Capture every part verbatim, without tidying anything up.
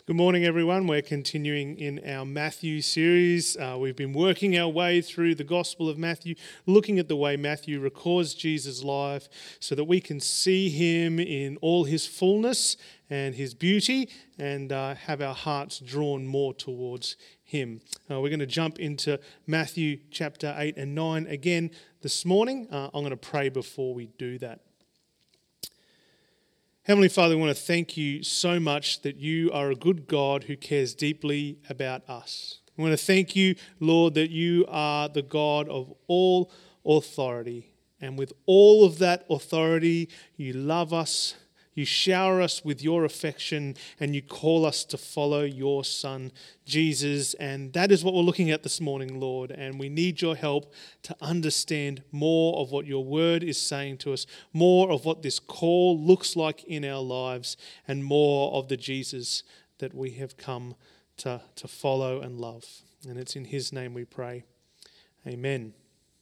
Good morning, everyone. We're continuing in our Matthew series. Uh, we've been working our way through the Gospel of Matthew, looking at the way Matthew records Jesus' life so that we can see him in all his fullness and his beauty and uh, have our hearts drawn more towards him. Uh, we're going to jump into Matthew chapter eight and nine again this morning. Uh, I'm going to pray before we do that. Heavenly Father, we want to thank you so much that you are a good God who cares deeply about us. We want to thank you, Lord, that you are the God of all authority. And with all of that authority, you love us, you shower us with your affection, and you call us to follow your Son, Jesus. And that is what we're looking at this morning, Lord. And we need your help to understand more of what your word is saying to us, more of what this call looks like in our lives, and more of the Jesus that we have come to, to follow and love. And it's in his name we pray. Amen.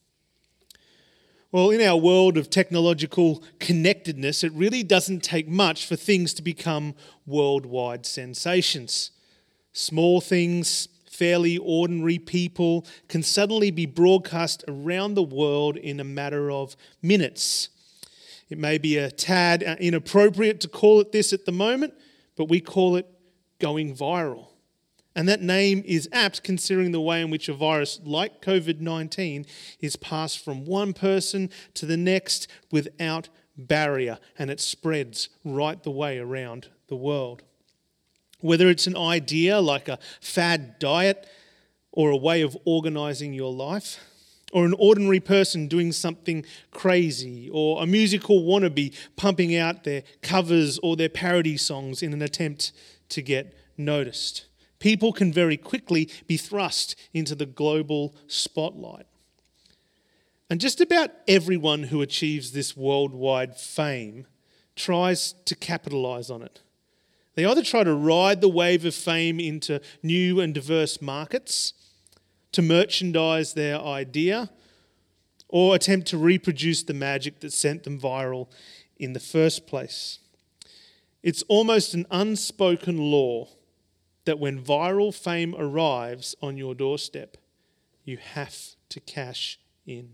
Well, in our world of technological connectedness, it really doesn't take much for things to become worldwide sensations. Small things, fairly ordinary people can suddenly be broadcast around the world in a matter of minutes. It may be a tad inappropriate to call it this at the moment, but we call it going viral. And that name is apt considering the way in which a virus like covid nineteen is passed from one person to the next without barrier, and it spreads right the way around the world. Whether it's an idea like a fad diet or a way of organising your life, or an ordinary person doing something crazy, or a musical wannabe pumping out their covers or their parody songs in an attempt to get noticed. People can very quickly be thrust into the global spotlight. And just about everyone who achieves this worldwide fame tries to capitalise on it. They either try to ride the wave of fame into new and diverse markets, to merchandise their idea, or attempt to reproduce the magic that sent them viral in the first place. It's almost an unspoken law that when viral fame arrives on your doorstep, you have to cash in.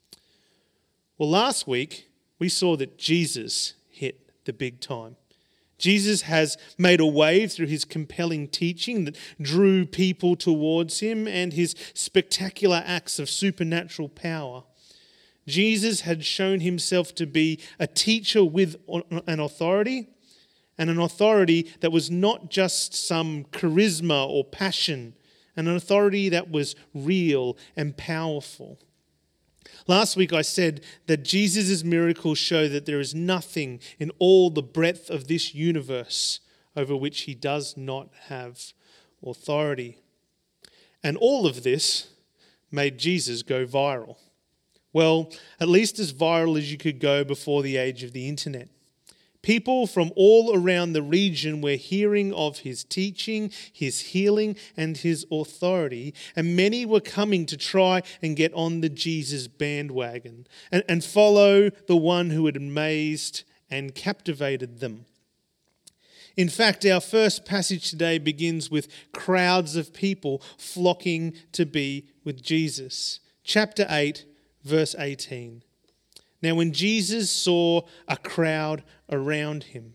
Well, last week, we saw that Jesus hit the big time. Jesus has made a wave through his compelling teaching that drew people towards him and his spectacular acts of supernatural power. Jesus had shown himself to be a teacher with an authority, and an authority that was not just some charisma or passion, and an authority that was real and powerful. Last week I said that Jesus' miracles show that there is nothing in all the breadth of this universe over which he does not have authority. And all of this made Jesus go viral. Well, at least as viral as you could go before the age of the internet. People from all around the region were hearing of his teaching, his healing, and his authority, and many were coming to try and get on the Jesus bandwagon and, and follow the one who had amazed and captivated them. In fact, our first passage today begins with crowds of people flocking to be with Jesus. Chapter eight, verse eighteen. Now, when Jesus saw a crowd around him.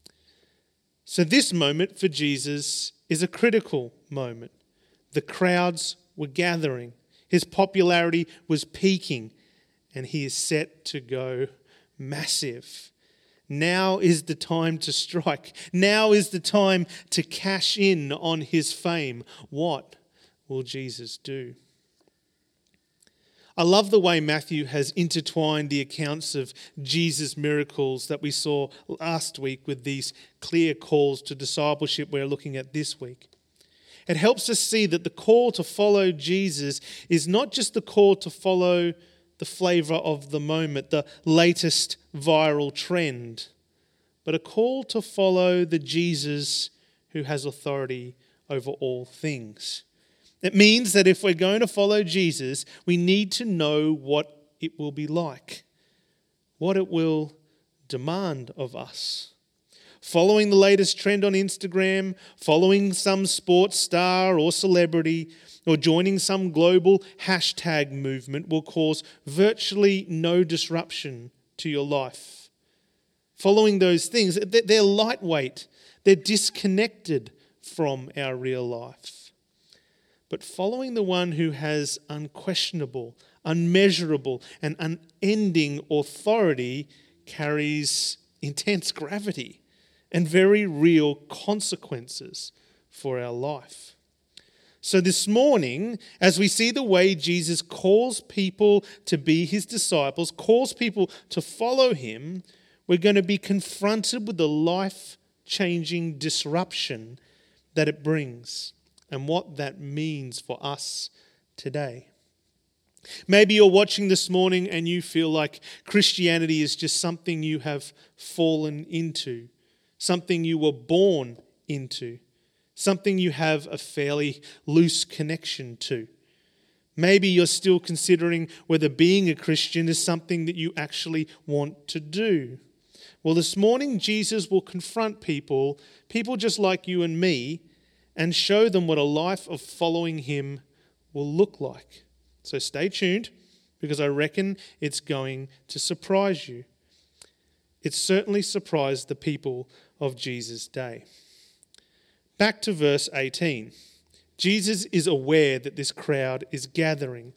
So this moment for Jesus is a critical moment. The crowds were gathering. His popularity was peaking, and he is set to go massive. Now is the time to strike. Now is the time to cash in on his fame. What will Jesus do? I love the way Matthew has intertwined the accounts of Jesus' miracles that we saw last week with these clear calls to discipleship we're looking at this week. It helps us see that the call to follow Jesus is not just the call to follow the flavour of the moment, the latest viral trend, but a call to follow the Jesus who has authority over all things. It means that if we're going to follow Jesus, we need to know what it will be like, what it will demand of us. following the latest trend on Instagram, following some sports star or celebrity, or joining some global hashtag movement will cause virtually no disruption to your life. Following those things, they're lightweight. They're disconnected from our real life. But following the one who has unquestionable, unmeasurable, and unending authority carries intense gravity and very real consequences for our life. So this morning, as we see the way Jesus calls people to be his disciples, calls people to follow him, we're going to be confronted with the life-changing disruption that it brings and what that means for us today. Maybe you're watching this morning and you feel like Christianity is just something you have fallen into, something you were born into, something you have a fairly loose connection to. Maybe you're still considering whether being a Christian is something that you actually want to do. Well, this morning Jesus will confront people, people just like you and me, and show them what a life of following him will look like. So stay tuned, because I reckon it's going to surprise you. It certainly surprised the people of Jesus' day. Back to verse eighteen. Jesus is aware that this crowd is gathering.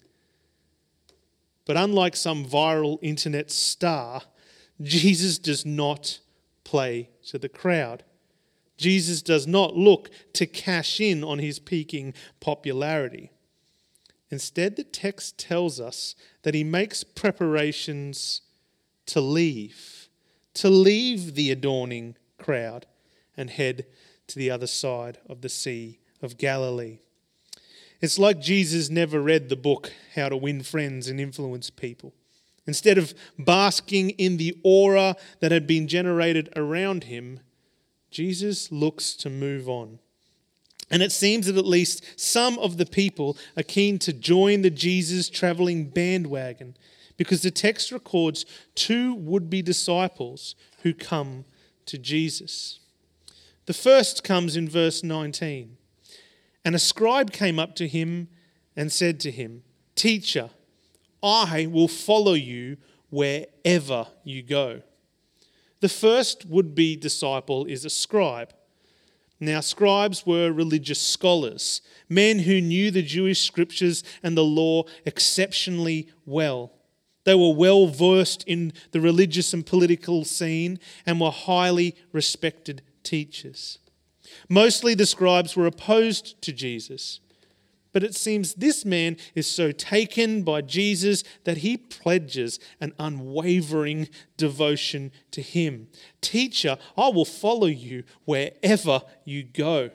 But unlike some viral internet star, Jesus does not play to the crowd. Jesus does not look to cash in on his peaking popularity. Instead, the text tells us that he makes preparations to leave, to leave the adorning crowd and head to the other side of the Sea of Galilee. It's like Jesus never read the book, How to Win Friends and Influence People. Instead of basking in the aura that had been generated around him, Jesus looks to move on. And it seems that at least some of the people are keen to join the Jesus travelling bandwagon, because the text records two would-be disciples who come to Jesus. The first comes in verse nineteen. And a scribe came up to him and said to him, "Teacher, I will follow you wherever you go." The first would-be disciple is a scribe. Now, scribes were religious scholars, men who knew the Jewish scriptures and the law exceptionally well. They were well versed in the religious and political scene and were highly respected teachers. Mostly the scribes were opposed to Jesus, but it seems this man is so taken by Jesus that he pledges an unwavering devotion to him. "Teacher, I will follow you wherever you go."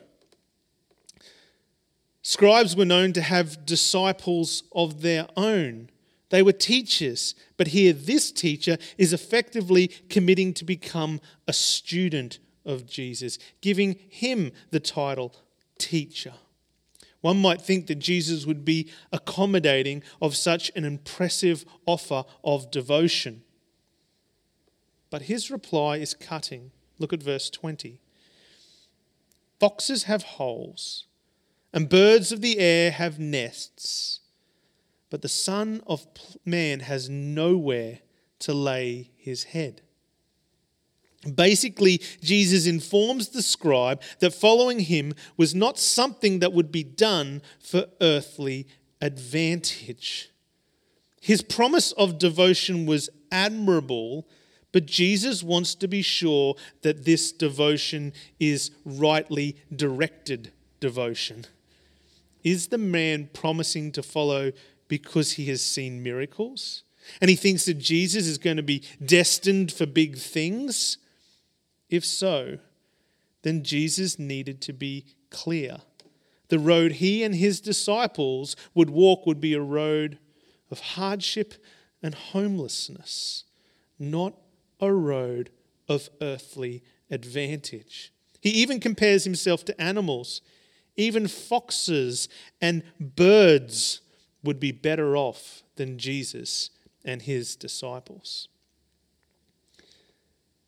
Scribes were known to have disciples of their own. They were teachers, but here this teacher is effectively committing to become a student of Jesus, giving him the title teacher. One might think that Jesus would be accommodating of such an impressive offer of devotion. But his reply is cutting. Look at verse twenty. "Foxes have holes, and birds of the air have nests, but the Son of Man has nowhere to lay his head." Basically, Jesus informs the scribe that following him was not something that would be done for earthly advantage. His promise of devotion was admirable, but Jesus wants to be sure that this devotion is rightly directed devotion. Is the man promising to follow because he has seen miracles and he thinks that Jesus is going to be destined for big things? If so, then Jesus needed to be clear. The road he and his disciples would walk would be a road of hardship and homelessness, not a road of earthly advantage. He even compares himself to animals. Even foxes and birds would be better off than Jesus and his disciples.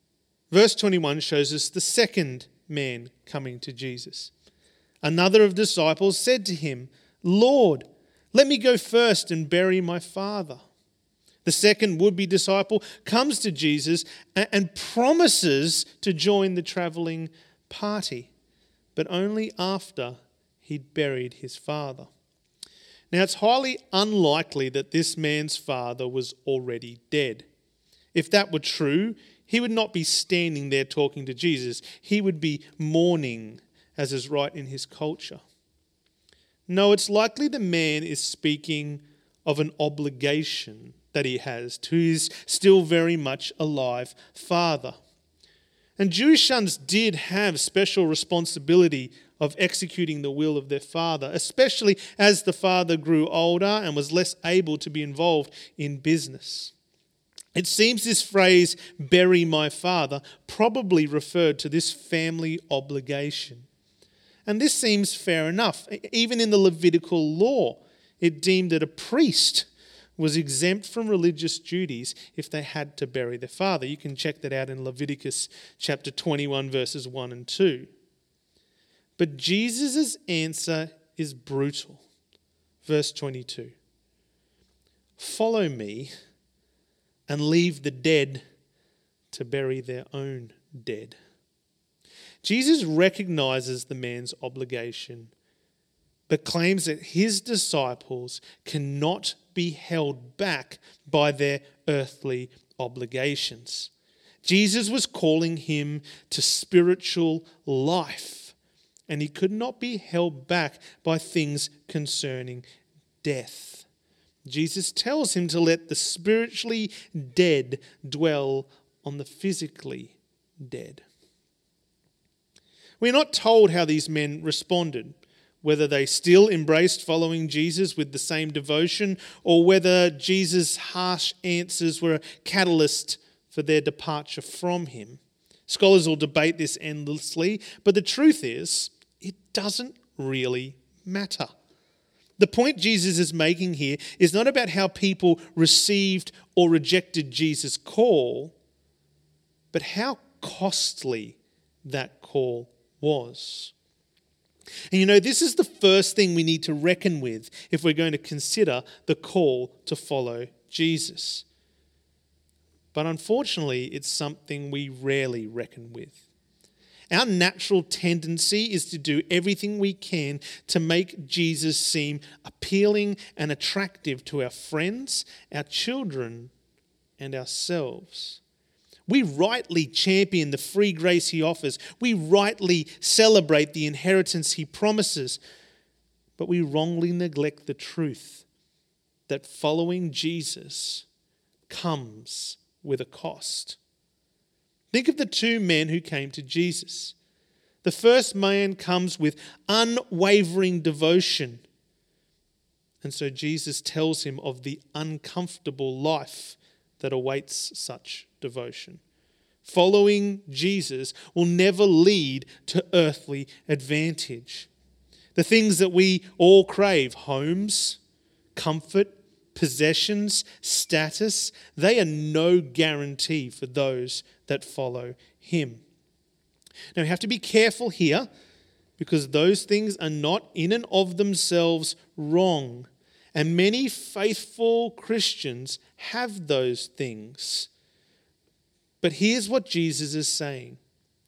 Verse twenty-one shows us the second man coming to Jesus. Another of the disciples said to him, "Lord, let me go first and bury my father." The second would-be disciple comes to Jesus and promises to join the travelling party, but only after he'd buried his father. Now, it's highly unlikely that this man's father was already dead. If that were true, he would not be standing there talking to Jesus. He would be mourning, as is right in his culture. No, it's likely the man is speaking of an obligation that he has to his still very much alive father. And Jewish sons did have special responsibility of executing the will of their father, especially as the father grew older and was less able to be involved in business. It seems this phrase, "bury my father," probably referred to this family obligation. And this seems fair enough. Even in the Levitical law, it deemed that a priest was exempt from religious duties if they had to bury their father. You can check that out in Leviticus chapter twenty-one, verses one and two. But Jesus' answer is brutal. Verse twenty-two. "Follow me and leave the dead to bury their own dead." Jesus recognizes the man's obligation, but claims that his disciples cannot be held back by their earthly obligations. Jesus was calling him to spiritual life, and he could not be held back by things concerning death. Jesus tells him to let the spiritually dead dwell on the physically dead. We're not told how these men responded, whether they still embraced following Jesus with the same devotion, or whether Jesus' harsh answers were a catalyst for their departure from him. Scholars will debate this endlessly, but the truth is, it doesn't really matter. The point Jesus is making here is not about how people received or rejected Jesus' call, but how costly that call was. And you know, this is the first thing we need to reckon with if we're going to consider the call to follow Jesus. But unfortunately, it's something we rarely reckon with. Our natural tendency is to do everything we can to make Jesus seem appealing and attractive to our friends, our children, and ourselves. We rightly champion the free grace he offers. We rightly celebrate the inheritance he promises. But we wrongly neglect the truth that following Jesus comes with a cost. Think of the two men who came to Jesus. The first man comes with unwavering devotion. And so Jesus tells him of the uncomfortable life that awaits such devotion. Following Jesus will never lead to earthly advantage. The things that we all crave, homes, comfort, possessions, status, they are no guarantee for those that follow him. Now we have to be careful here, because those things are not in and of themselves wrong. And many faithful Christians have those things. But here's what Jesus is saying.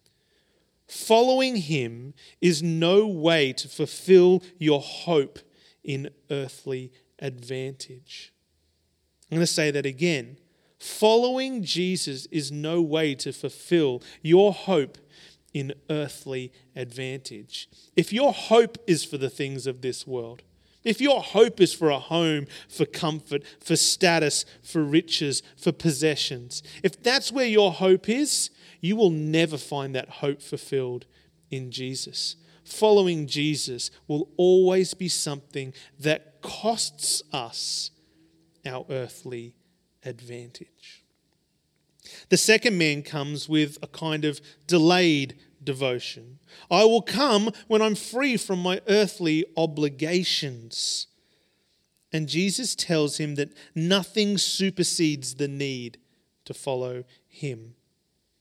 Following him is no way to fulfill your hope in earthly advantage. I'm going to say that again. Following Jesus is no way to fulfill your hope in earthly advantage. If your hope is for the things of this world, if your hope is for a home, for comfort, for status, for riches, for possessions, if that's where your hope is, you will never find that hope fulfilled in Jesus. Following Jesus will always be something that costs us our earthly advantage. The second man comes with a kind of delayed devotion. I will come when I'm free from my earthly obligations. And Jesus tells him that nothing supersedes the need to follow him.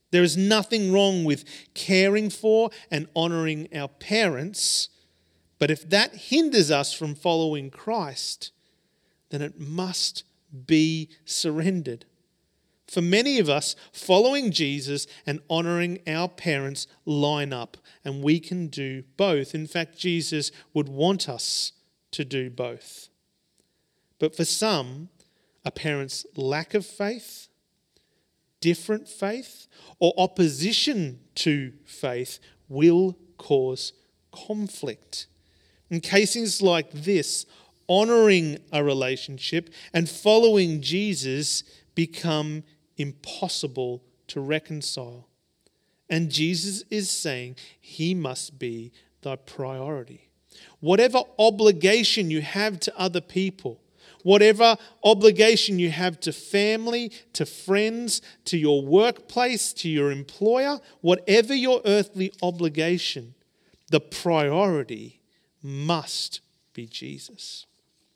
There is nothing wrong with caring for and honouring our parents, but if that hinders us from following Christ, then it must be surrendered. For many of us, following Jesus and honouring our parents line up, and we can do both. In fact, Jesus would want us to do both. But for some, a parent's lack of faith, different faith, or opposition to faith will cause conflict. In cases like this, honouring a relationship and following Jesus become impossible to reconcile. And Jesus is saying he must be thy priority. Whatever obligation you have to other people, whatever obligation you have to family, to friends, to your workplace, to your employer, whatever your earthly obligation, the priority must be Jesus.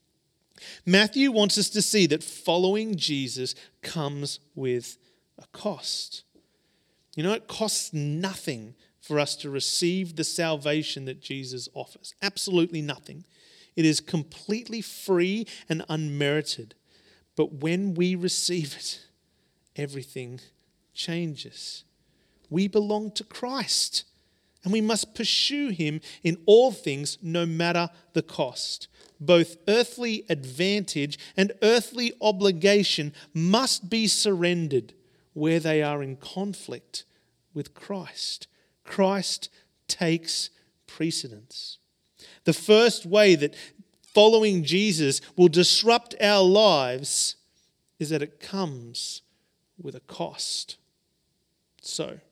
Matthew wants us to see that following Jesus comes with a cost. You know, it costs nothing for us to receive the salvation that Jesus offers. Absolutely nothing. It is completely free and unmerited. But when we receive it, everything changes. We belong to Christ, and we must pursue him in all things, no matter the cost. Both earthly advantage and earthly obligation must be surrendered where they are in conflict with Christ. Christ takes precedence. The first way that following Jesus will disrupt our lives is that it comes with a cost. So,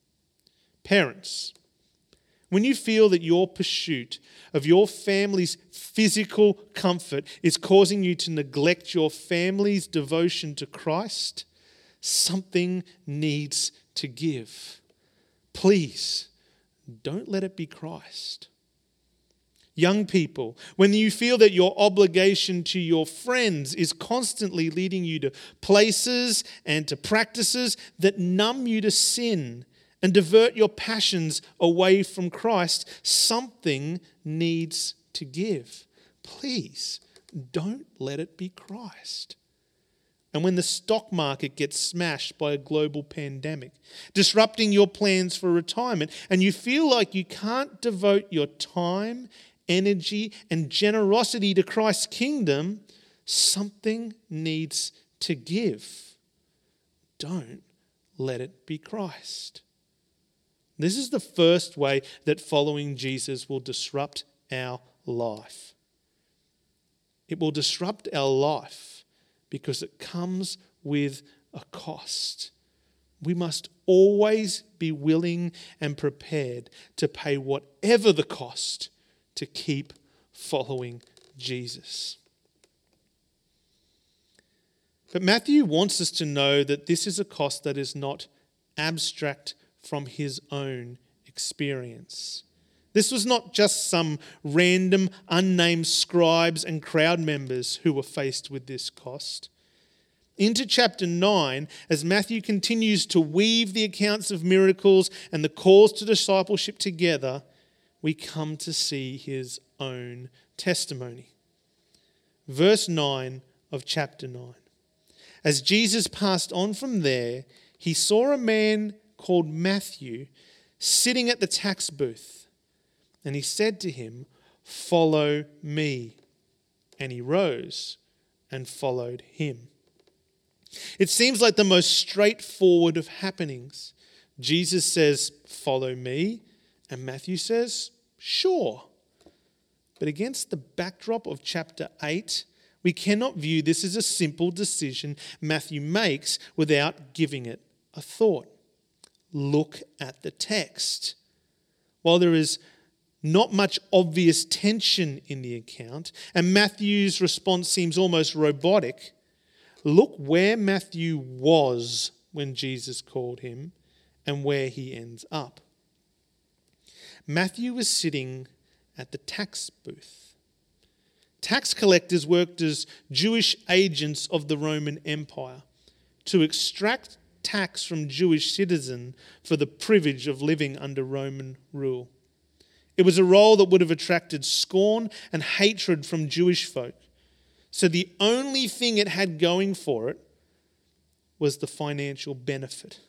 parents, when you feel that your pursuit of your family's physical comfort is causing you to neglect your family's devotion to Christ, something needs to give. Please, don't let it be Christ. Young people, when you feel that your obligation to your friends is constantly leading you to places and to practices that numb you to sin and divert your passions away from Christ, something needs to give. Please, don't let it be Christ. And when the stock market gets smashed by a global pandemic, disrupting your plans for retirement, and you feel like you can't devote your time, energy, and generosity to Christ's kingdom, something needs to give. Don't let it be Christ. This is the first way that following Jesus will disrupt our life. It will disrupt our life because it comes with a cost. We must always be willing and prepared to pay whatever the cost to keep following Jesus. But Matthew wants us to know that this is a cost that is not abstract from his own experience. This was not just some random unnamed scribes and crowd members who were faced with this cost. Into chapter nine, as Matthew continues to weave the accounts of miracles and the calls to discipleship together, we come to see his own testimony. Verse nine of chapter nine. As Jesus passed on from there, he saw a man called Matthew sitting at the tax booth. And he said to him, "Follow me." And he rose and followed him. It seems like the most straightforward of happenings. Jesus says, "Follow me." And Matthew says, "Sure." But against the backdrop of chapter eight, we cannot view this as a simple decision Matthew makes without giving it a thought. Look at the text. While there is not much obvious tension in the account, and Matthew's response seems almost robotic, look where Matthew was when Jesus called him and where he ends up. Matthew was sitting at the tax booth. Tax collectors worked as Jewish agents of the Roman Empire to extract tax from Jewish citizen for the privilege of living under Roman rule. It was a role that would have attracted scorn and hatred from Jewish folk. So the only thing it had going for it was the financial benefit.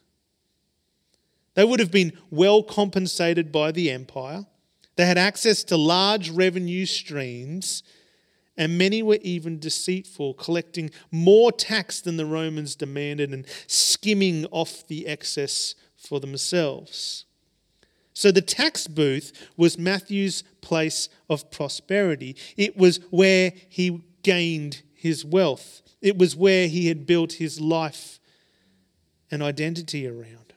They would have been well compensated by the empire. They had access to large revenue streams, and many were even deceitful, collecting more tax than the Romans demanded and skimming off the excess for themselves. So the tax booth was Matthew's place of prosperity. It was where he gained his wealth. It was where he had built his life and identity around.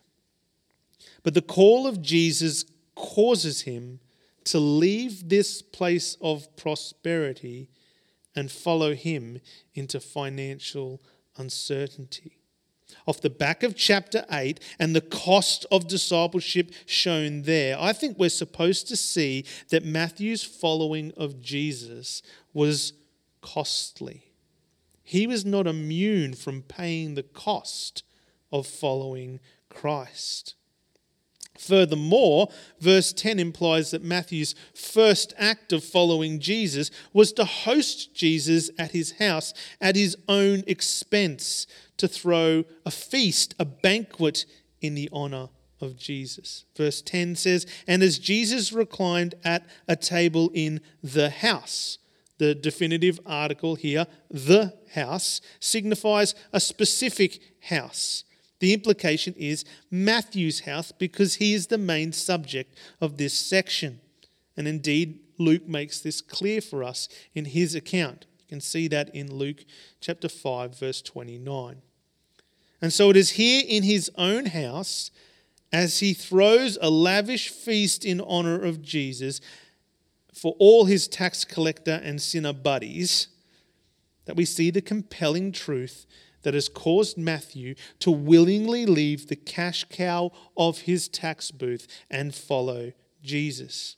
But the call of Jesus causes him to leave this place of prosperity and follow him into financial uncertainty. Off the back of chapter eight and the cost of discipleship shown there, I think we're supposed to see that Matthew's following of Jesus was costly. He was not immune from paying the cost of following Christ. Furthermore, verse ten implies that Matthew's first act of following Jesus was to host Jesus at his house at his own expense, to throw a feast, a banquet in the honor of Jesus. Verse ten says, "And as Jesus reclined at a table in the house," the definitive article here, the house, signifies a specific house. The implication is Matthew's house because he is the main subject of this section. And indeed, Luke makes this clear for us in his account. You can see that in Luke chapter five, verse twenty-nine. And so it is here in his own house, as he throws a lavish feast in honor of Jesus for all his tax collector and sinner buddies, that we see the compelling truth that has caused Matthew to willingly leave the cash cow of his tax booth and follow Jesus.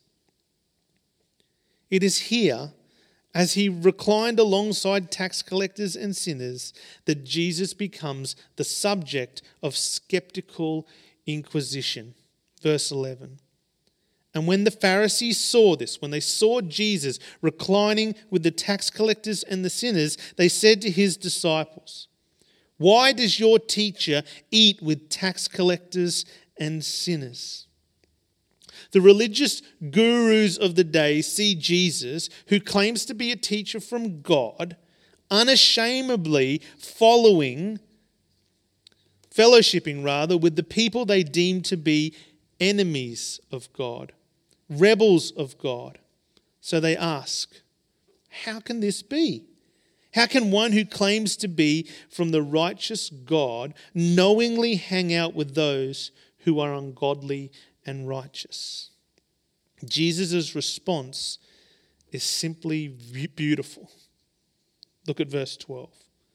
It is here, as he reclined alongside tax collectors and sinners, that Jesus becomes the subject of skeptical inquisition. Verse eleven. And when the Pharisees saw this, when they saw Jesus reclining with the tax collectors and the sinners, they said to his disciples, "Why does your teacher eat with tax collectors and sinners?" The religious gurus of the day see Jesus, who claims to be a teacher from God, unashamedly following, fellowshipping rather, with the people they deem to be enemies of God, rebels of God. So they ask, how can this be? How can one who claims to be from the righteous God knowingly hang out with those who are ungodly and righteous? Jesus' response is simply beautiful. Look at verse twelve.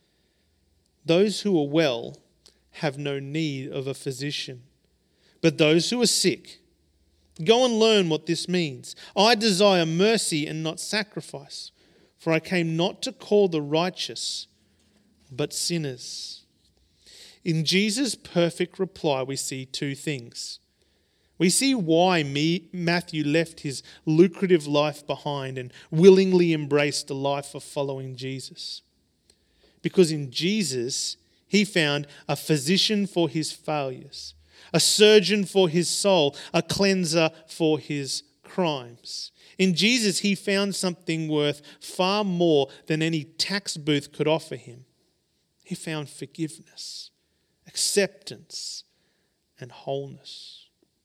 Those who are well have no need of a physician, but those who are sick. Go and learn what this means. I desire mercy and not sacrifice, for I came not to call the righteous, but sinners. In Jesus' perfect reply, we see two things. We see why me, Matthew left his lucrative life behind and willingly embraced a life of following Jesus. Because in Jesus, he found a physician for his failures, a surgeon for his soul, a cleanser for his crimes. In Jesus, he found something worth far more than any tax booth could offer him. He found forgiveness, acceptance, and wholeness.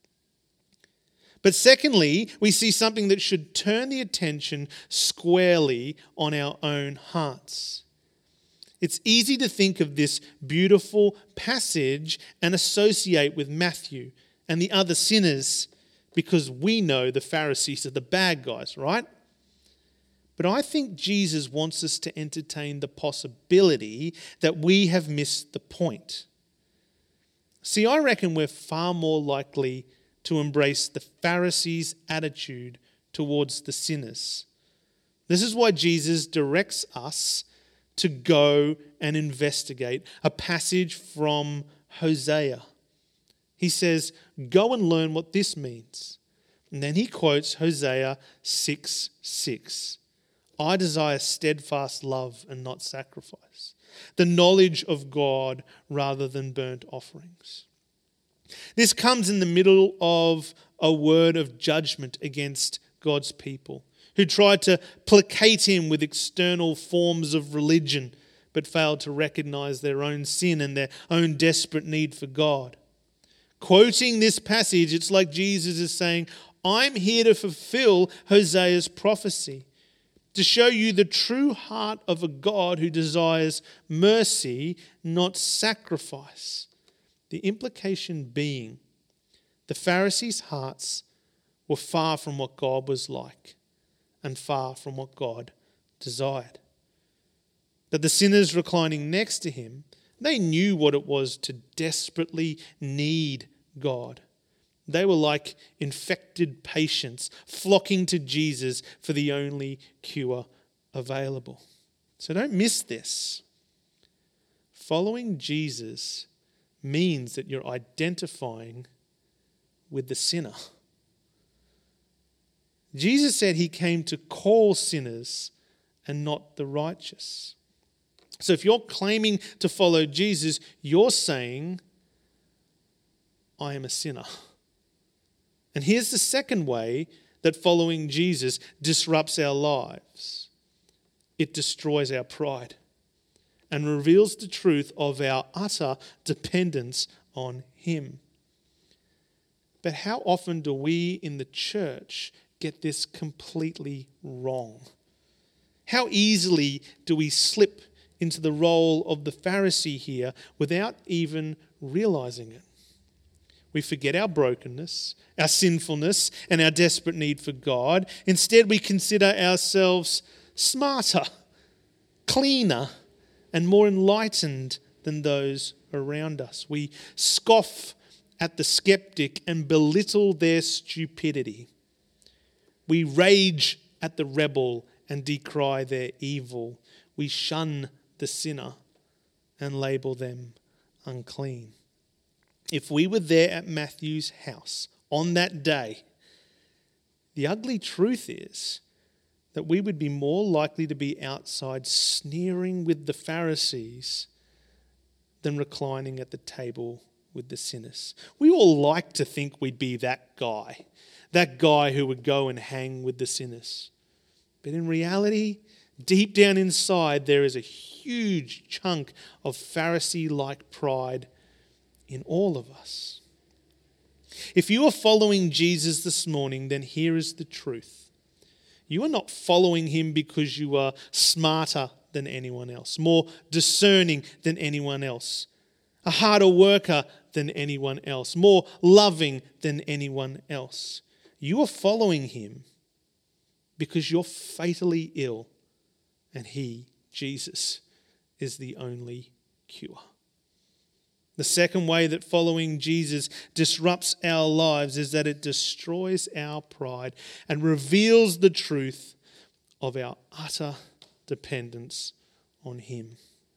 But secondly, we see something that should turn the attention squarely on our own hearts. It's easy to think of this beautiful passage and associate with Matthew and the other sinners because we know the Pharisees are the bad guys, right? But I think Jesus wants us to entertain the possibility that we have missed the point. See, I reckon we're far more likely to embrace the Pharisees' attitude towards the sinners. This is why Jesus directs us to go and investigate a passage from Hosea. He says, go and learn what this means. And then he quotes Hosea six six. I desire steadfast love and not sacrifice, the knowledge of God rather than burnt offerings. This comes in the middle of a word of judgment against God's people, who tried to placate him with external forms of religion, but failed to recognize their own sin and their own desperate need for God. Quoting this passage, it's like Jesus is saying, I'm here to fulfill Hosea's prophecy, to show you the true heart of a God who desires mercy, not sacrifice. The implication being, the Pharisees' hearts were far from what God was like and far from what God desired. But the sinners reclining next to him, they knew what it was to desperately need God. They were like infected patients flocking to Jesus for the only cure available. So don't miss this. Following Jesus means that you're identifying with the sinner. Jesus said he came to call sinners and not the righteous. So if you're claiming to follow Jesus, you're saying, I am a sinner. And here's the second way that following Jesus disrupts our lives. It destroys our pride and reveals the truth of our utter dependence on him. But how often do we in the church get this completely wrong? How easily do we slip into the role of the Pharisee here without even realizing it? We forget our brokenness, our sinfulness, and our desperate need for God. Instead, we consider ourselves smarter, cleaner, and more enlightened than those around us. We scoff at the skeptic and belittle their stupidity. We rage at the rebel and decry their evil. We shun the sinner and label them unclean. If we were there at Matthew's house on that day, the ugly truth is that we would be more likely to be outside sneering with the Pharisees than reclining at the table with the sinners. We all like to think we'd be that guy, that guy who would go and hang with the sinners. But in reality, deep down inside, there is a huge chunk of Pharisee-like pride in all of us. If you are following Jesus this morning, then here is the truth. You are not following him because you are smarter than anyone else, more discerning than anyone else, a harder worker than anyone else, more loving than anyone else. You are following him because you're fatally ill and he, Jesus, is the only cure. The second way that following Jesus disrupts our lives is that it destroys our pride and reveals the truth of our utter dependence on him.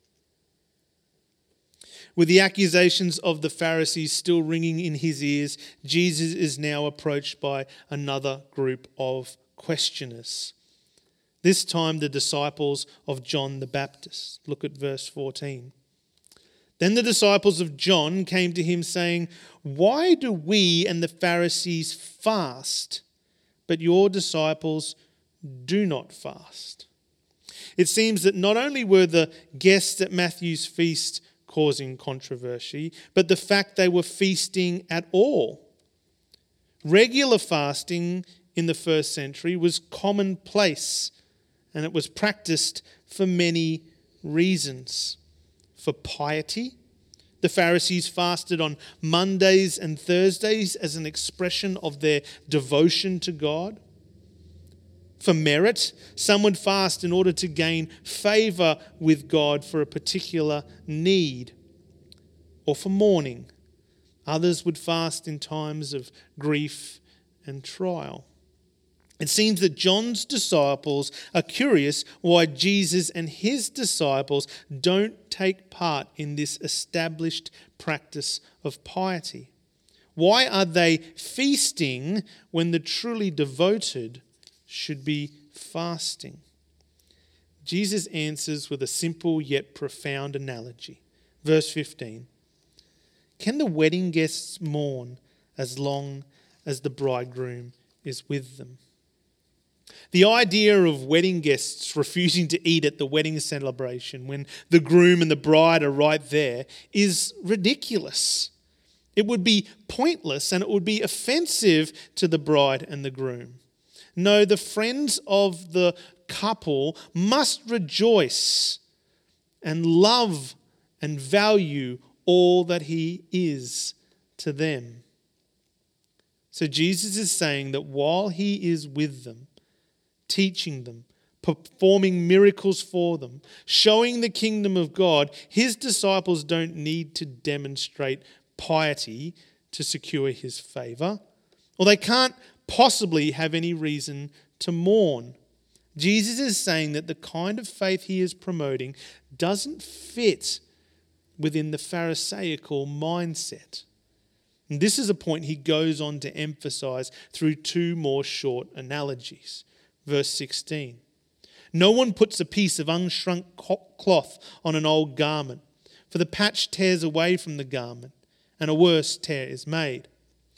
With the accusations of the Pharisees still ringing in his ears, Jesus is now approached by another group of questioners. This time the disciples of John the Baptist. Look at verse fourteen. Then the disciples of John came to him saying, "Why do we and the Pharisees fast, but your disciples do not fast?" It seems that not only were the guests at Matthew's feast causing controversy, but the fact they were feasting at all. Regular fasting in the first century was commonplace, and it was practiced for many reasons. For piety, the Pharisees fasted on Mondays and Thursdays as an expression of their devotion to God. For merit, some would fast in order to gain favor with God for a particular need. Or for mourning, others would fast in times of grief and trial. It seems that John's disciples are curious why Jesus and his disciples don't take part in this established practice of piety. Why are they feasting when the truly devoted should be fasting? Jesus answers with a simple yet profound analogy. Verse fifteen. Can the wedding guests mourn as long as the bridegroom is with them? The idea of wedding guests refusing to eat at the wedding celebration when the groom and the bride are right there is ridiculous. It would be pointless and it would be offensive to the bride and the groom. No, the friends of the couple must rejoice and love and value all that he is to them. So Jesus is saying that while he is with them, teaching them, performing miracles for them, showing the kingdom of God, his disciples don't need to demonstrate piety to secure his favor, or they can't possibly have any reason to mourn. Jesus is saying that the kind of faith he is promoting doesn't fit within the Pharisaical mindset. And this is a point he goes on to emphasize through two more short analogies. Verse sixteen. No one puts a piece of unshrunk cloth on an old garment, for the patch tears away from the garment, and a worse tear is made.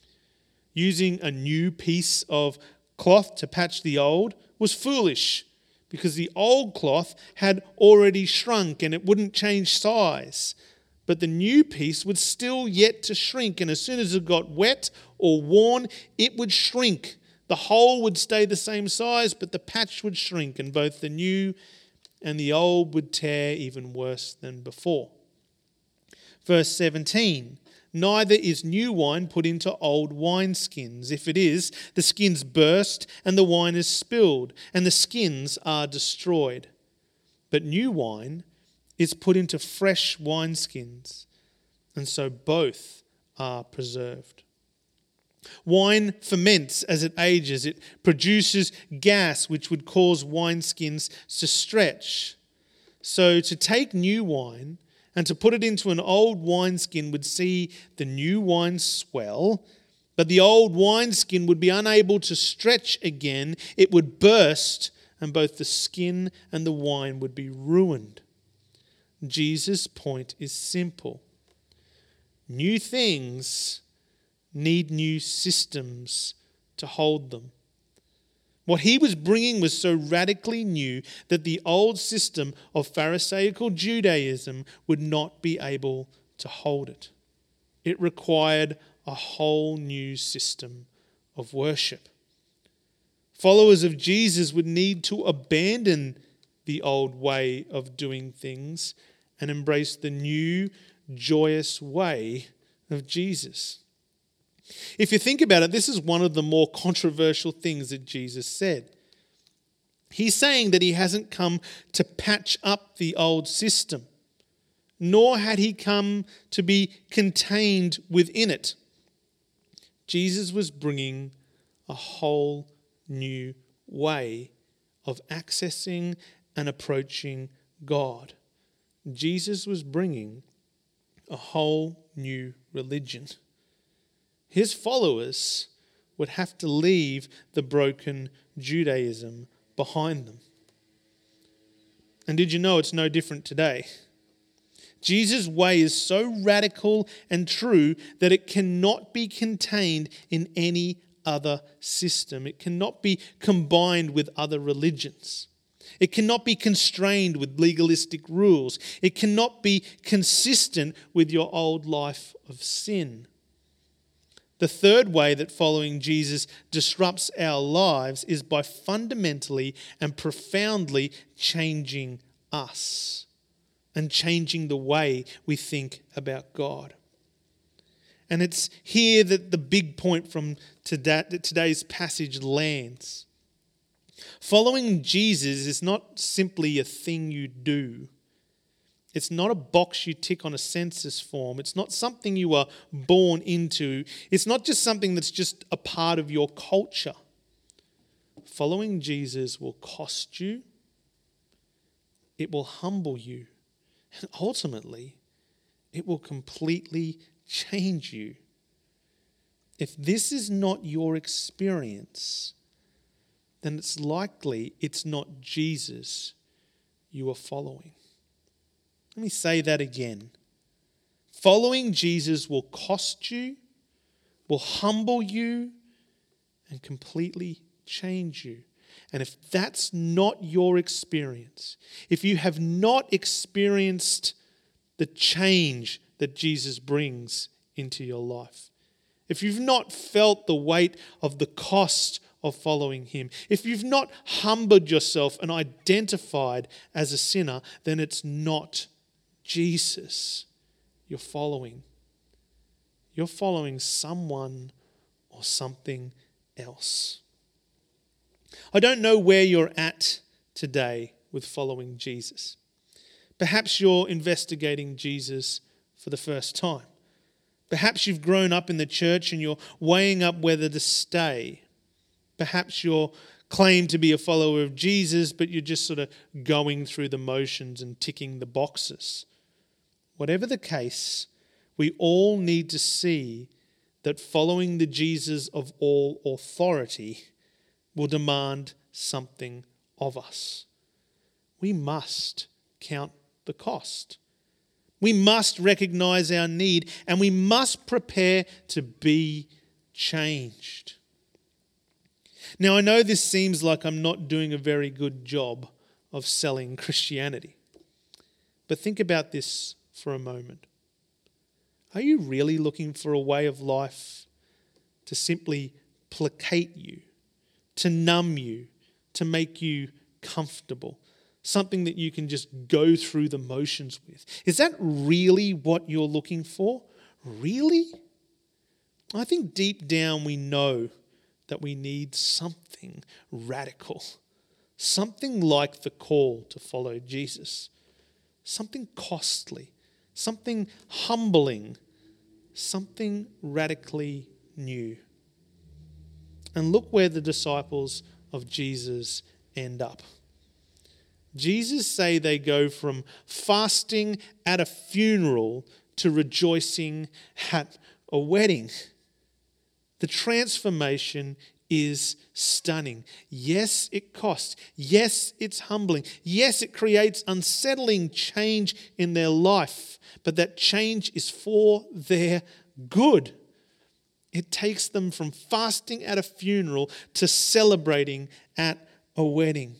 Using a new piece of cloth to patch the old was foolish, because the old cloth had already shrunk and it wouldn't change size. But the new piece would still yet to shrink, and as soon as it got wet or worn, it would shrink. The whole would stay the same size, but the patch would shrink, and both the new and the old would tear even worse than before. Verse seventeen. Neither is new wine put into old wineskins. If it is, the skins burst and the wine is spilled, and the skins are destroyed. But new wine is put into fresh wineskins, and so both are preserved. Wine ferments as it ages. It produces gas which would cause wineskins to stretch. So to take new wine and to put it into an old wineskin would see the new wine swell, but the old wineskin would be unable to stretch again. It would burst, and both the skin and the wine would be ruined. Jesus' point is simple. New things need new systems to hold them. What he was bringing was so radically new that the old system of Pharisaical Judaism would not be able to hold it. It required a whole new system of worship. Followers of Jesus would need to abandon the old way of doing things and embrace the new, joyous way of Jesus. If you think about it, this is one of the more controversial things that Jesus said. He's saying that he hasn't come to patch up the old system, nor had he come to be contained within it. Jesus was bringing a whole new way of accessing and approaching God. Jesus was bringing a whole new religion. His followers would have to leave the broken Judaism behind them. And did you know it's no different today? Jesus' way is so radical and true that it cannot be contained in any other system. It cannot be combined with other religions. It cannot be constrained with legalistic rules. It cannot be consistent with your old life of sin. The third way that following Jesus disrupts our lives is by fundamentally and profoundly changing us and changing the way we think about God. And it's here that the big point from today's passage lands. Following Jesus is not simply a thing you do. It's not a box you tick on a census form. It's not something you are born into. It's not just something that's just a part of your culture. following Jesus will cost you, it will humble you, and ultimately, it will completely change you. If this is not your experience, then it's likely it's not Jesus you are following. Let me say that again. Following Jesus will cost you, will humble you, and completely change you. And if that's not your experience, if you have not experienced the change that Jesus brings into your life, if you've not felt the weight of the cost of following him, if you've not humbled yourself and identified as a sinner, then it's not Jesus you're following. You're following someone or something else. I don't know where you're at today with following Jesus. Perhaps you're investigating Jesus for the first time. Perhaps you've grown up in the church and you're weighing up whether to stay. Perhaps you're claimed to be a follower of Jesus, but you're just sort of going through the motions and ticking the boxes. Whatever the case, we all need to see that following the Jesus of all authority will demand something of us. We must count the cost. We must recognize our need, and we must prepare to be changed. Now, I know this seems like I'm not doing a very good job of selling Christianity, but think about this for a moment. Are you really looking for a way of life to simply placate you, to numb you, to make you comfortable? Something that you can just go through the motions with. Is that really what you're looking for? Really? I think deep down we know that we need something radical. Something like the call to follow Jesus. Something costly. Something humbling. Something radically new. And look where the disciples of Jesus end up. Jesus say they go from fasting at a funeral to rejoicing at a wedding. The transformation is stunning. Yes, it costs. Yes, it's humbling. Yes, it creates unsettling change in their life, but that change is for their good. It takes them from fasting at a funeral to celebrating at a wedding.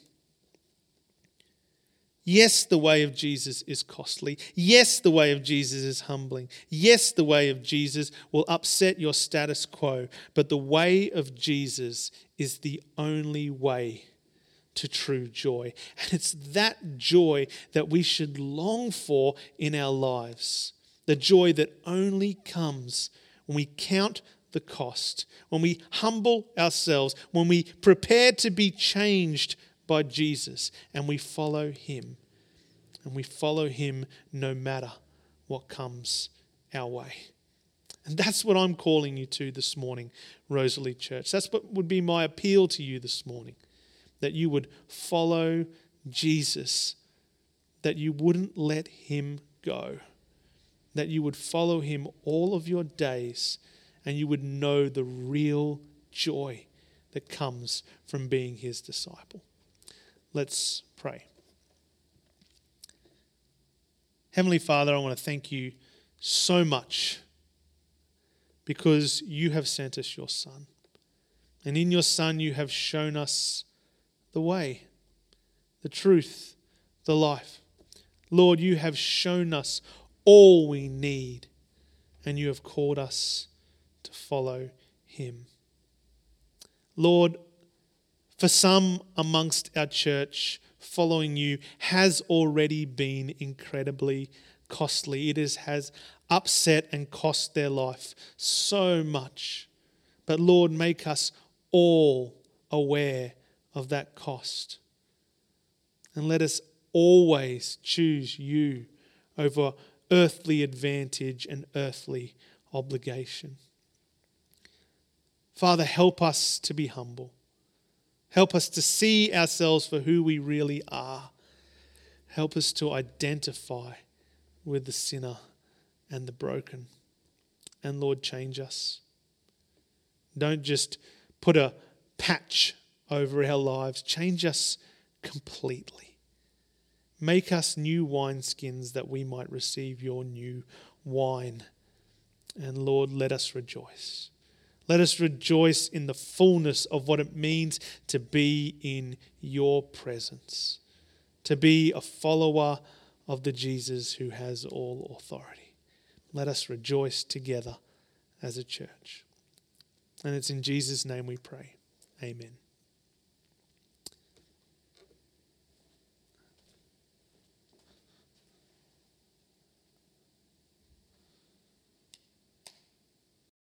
Yes, the way of Jesus is costly. Yes, the way of Jesus is humbling. Yes, the way of Jesus will upset your status quo. But the way of Jesus is the only way to true joy. And it's that joy that we should long for in our lives. The joy that only comes when we count the cost, when we humble ourselves, when we prepare to be changed by Jesus and we follow him. And we follow him no matter what comes our way. And that's what I'm calling you to this morning, Rosalie Church. That's what would be my appeal to you this morning. That you would follow Jesus. That you wouldn't let him go. That you would follow him all of your days. And you would know the real joy that comes from being his disciple. Let's pray. Heavenly Father, I want to thank you so much because you have sent us your Son. And in your Son you have shown us the way, the truth, the life. Lord, you have shown us all we need and you have called us to follow him. Lord, for some amongst our church, following you has already been incredibly costly. It is, has upset and cost their life so much. But Lord, make us all aware of that cost. And let us always choose you over earthly advantage and earthly obligation. Father, help us to be humble. Help us to see ourselves for who we really are. Help us to identify with the sinner and the broken. And Lord, change us. Don't just put a patch over our lives. Change us completely. Make us new wineskins that we might receive your new wine. And Lord, let us rejoice. Let us rejoice in the fullness of what it means to be in your presence, to be a follower of the Jesus who has all authority. Let us rejoice together as a church. And it's in Jesus' name we pray. Amen.